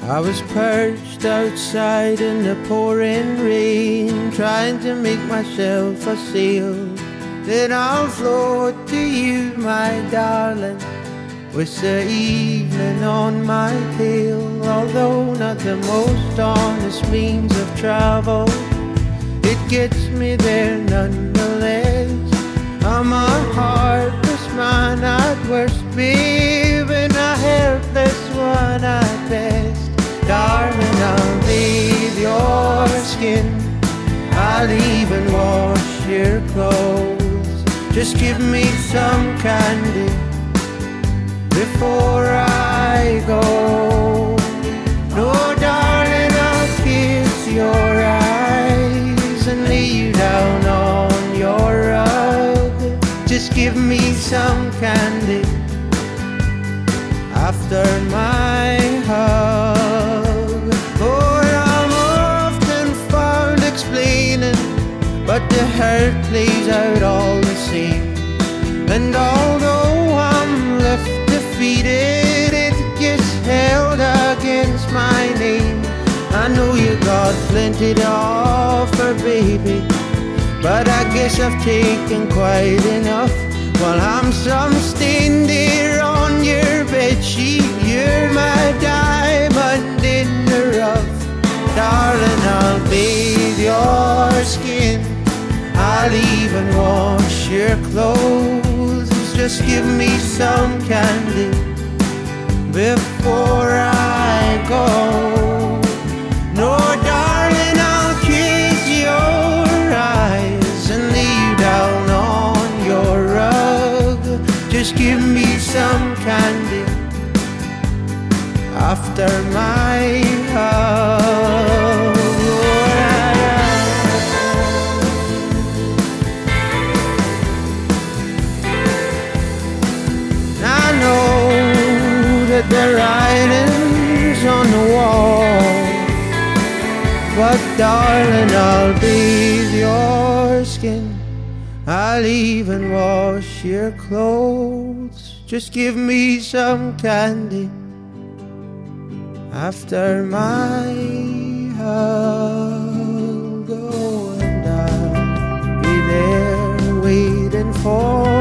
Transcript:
I was perched outside in the pouring rain, trying to make myself a sail. Then I'll float to you, my darling, with the evening on my tail. Although not the most honest means of travel, it gets me there nonetheless. I'm a heartless man at worst, babe, and a helpless one at best. Darling, I'll bathe your skin, I'll even wash your clothes. Just give me some candy before I go. No, darling, I'll kiss your eyes and lay you down on your rug. Just give me some candy after my hug. Oh, I'm often found explaining, but the hurt plays out all the same. And although I'm left defeated, it gets held against my name. I know you got plenty to offer, baby, but I guess I've taken quite enough. While I'm some stain there on your bedsheet, you're my diamond in the rough. Darling, I'll bathe your skin, I'll even wash your clothes. Just give me some candy before I go. No, darling, I'll kiss your eyes and lay you down on your rug. Just give me some candy after my hug. I know that the writing's on the wall, but darling, I'll bathe your skin, I'll even wash your clothes. Just give me some candy after my hug. Oh, and I'll be there waiting for